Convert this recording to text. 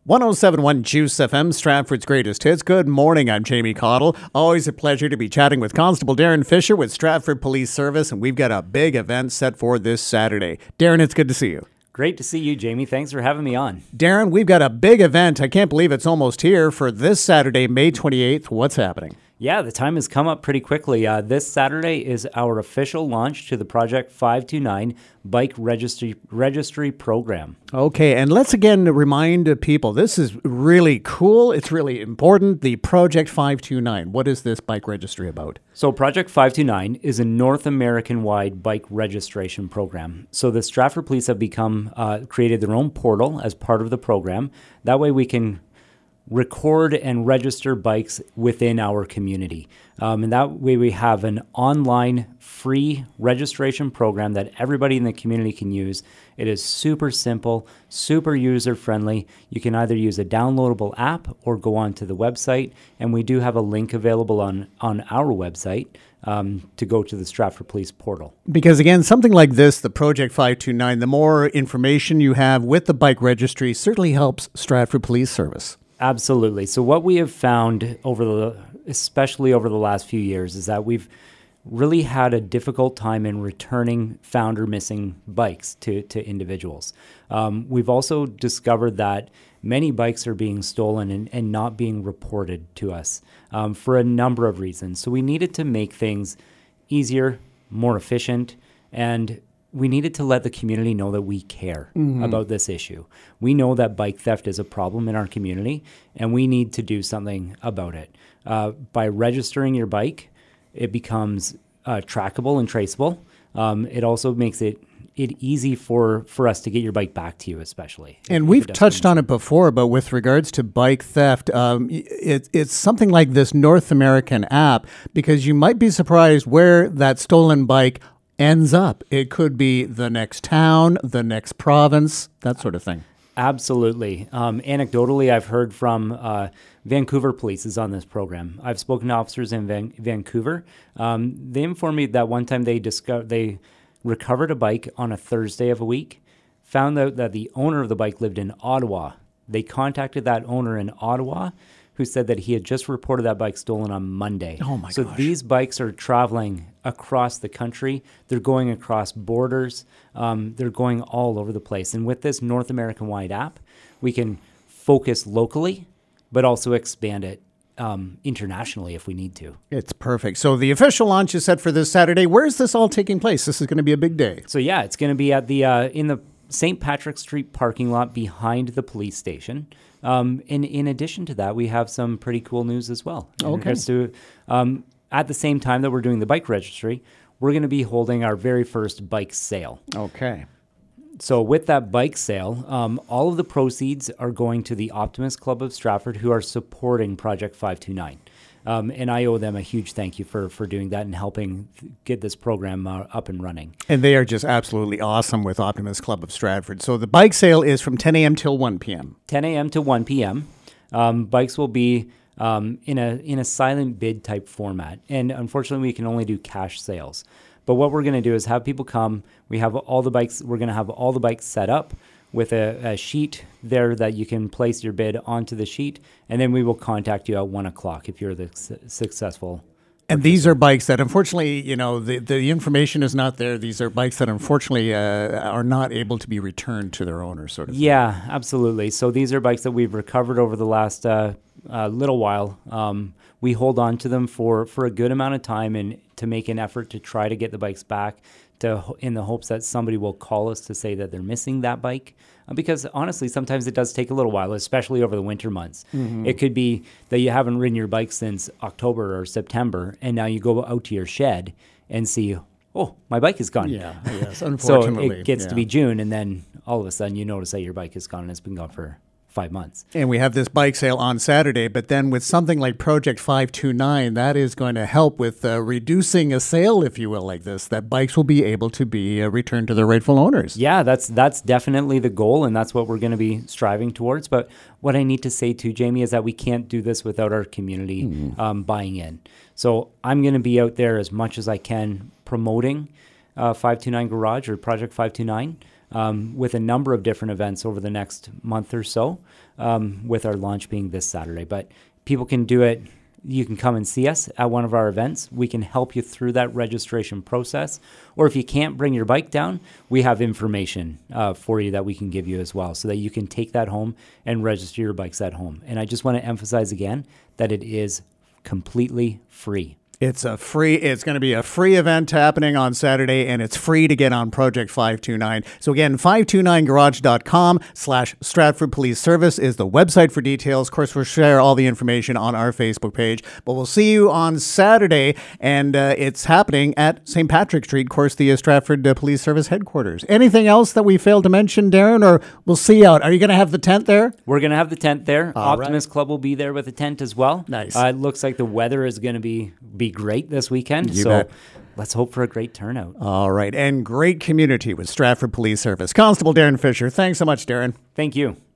1071 Juice FM, Stratford's greatest hits. Good morning, I'm Jamie Cottle. Always a pleasure to be chatting with Constable Darren Fisher with Stratford Police Service, and we've got a big event set for this Saturday. Darren, it's good to see you. Great to see you, Jamie. Thanks for having me on. Darren, we've got a big event. I can't believe it's almost here for this Saturday, May 28th. What's happening? Yeah, the time has come up pretty quickly. This Saturday is our official launch to the Project 529 Bike Registry Program. Okay, and let's again remind people, this is really cool. It's really important. The Project 529. What is this bike registry about? So Project 529 is a North American-wide bike registration program. So the Stratford Police have created their own portal as part of the program. That way we can record and register bikes within our community. And that way we have an online free registration program that everybody in the community can use. It is super simple, super user-friendly. You can either use a downloadable app or go onto the website. And we do have a link available on our website to go to the Stratford Police portal. Because again, something like this, the Project 529, the more information you have with the bike registry certainly helps Stratford Police Service. Absolutely. So what we have found especially over the last few years is that we've really had a difficult time in returning found or missing bikes to individuals. We've also discovered that many bikes are being stolen and not being reported to us for a number of reasons. So we needed to make things easier, more efficient, and we needed to let the community know that we care about this issue. We know that bike theft is a problem in our community, and we need to do something about it. By registering your bike, it becomes trackable and traceable. It also makes it easy for us to get your bike back to you, especially. And we've touched on it before, but with regards to bike theft, it's something like this North American app, because you might be surprised where that stolen bike ends up. It could be the next town, the next province, that sort of thing. Absolutely. Anecdotally, I've heard from Vancouver Police is on this program. I've spoken to officers in Vancouver. They informed me that one time they recovered a bike on a Thursday of a week, found out that the owner of the bike lived in Ottawa. They contacted that owner in Ottawa, who said that he had just reported that bike stolen on Monday. Oh my gosh. So these bikes are traveling across the country. They're going across borders. They're going all over the place. And with this North American-wide app, we can focus locally, but also expand it internationally if we need to. It's perfect. So the official launch is set for this Saturday. Where is this all taking place? This is going to be a big day. So yeah, it's going to be at the in the St. Patrick Street parking lot behind the police station. In addition to that, we have some pretty cool news as well. Okay. At the same time that we're doing the bike registry, we're going to be holding our very first bike sale. Okay. So with that bike sale, all of the proceeds are going to the Optimist Club of Stratford, who are supporting Project 529. And I owe them a huge thank you for doing that and helping get this program up and running. And they are just absolutely awesome with Optimist Club of Stratford. So the bike sale is from 10 a.m. till 1 p.m. 10 a.m. to 1 p.m. Bikes will be in a silent bid type format. And unfortunately, we can only do cash sales. But what we're going to do is have people come. We have all the bikes. We're going to have all the bikes set up with a sheet there that you can place your bid onto the sheet, and then we will contact you at 1 o'clock if you're the successful. And these are bikes that, unfortunately, the information is not there. These are bikes that, unfortunately, are not able to be returned to their owners, sort of thing. Yeah, absolutely. So these are bikes that we've recovered over the last little while. We hold on to them for a good amount of time and to make an effort to try to get the bikes back in the hopes that somebody will call us to say that they're missing that bike. Because honestly, sometimes it does take a little while, especially over the winter months. Mm-hmm. It could be that you haven't ridden your bike since October or September, and now you go out to your shed and see, oh, my bike is gone. Yeah, yes, unfortunately. So it gets to be June, and then all of a sudden you notice that your bike is gone and it's been gone for 5 months. And we have this bike sale on Saturday, but then with something like Project 529, that is going to help with reducing a sale, if you will, like this, that bikes will be able to be returned to their rightful owners. Yeah, that's definitely the goal, and that's what we're going to be striving towards. But what I need to say too, Jamie, is that we can't do this without our community buying in. So I'm going to be out there as much as I can promoting 529 Garage or Project 529. With a number of different events over the next month or so. with our launch being this Saturday. But people can do it. You can come and see us at one of our events. We can help you through that registration process. Or if you can't bring your bike down, we have information for you that we can give you as well, so that you can take that home and register your bikes at home. And I just want to emphasize again that it is completely free. It's going to be a free event happening on Saturday, and it's free to get on Project 529. So again, 529garage.com/Stratford Police Service is the website for details. Of course, we'll share all the information on our Facebook page, but we'll see you on Saturday, and it's happening at St. Patrick Street, of course, the Stratford Police Service headquarters. Anything else that we failed to mention, Darren, or we'll see you out? Are you going to have the tent there? We're going to have the tent there. All Optimist Club will be there with a tent as well. Nice. It looks like the weather is going to be great this weekend. You bet. Let's hope for a great turnout. All right. And great community with Stratford Police Service. Constable Darren Fisher. Thanks so much, Darren. Thank you.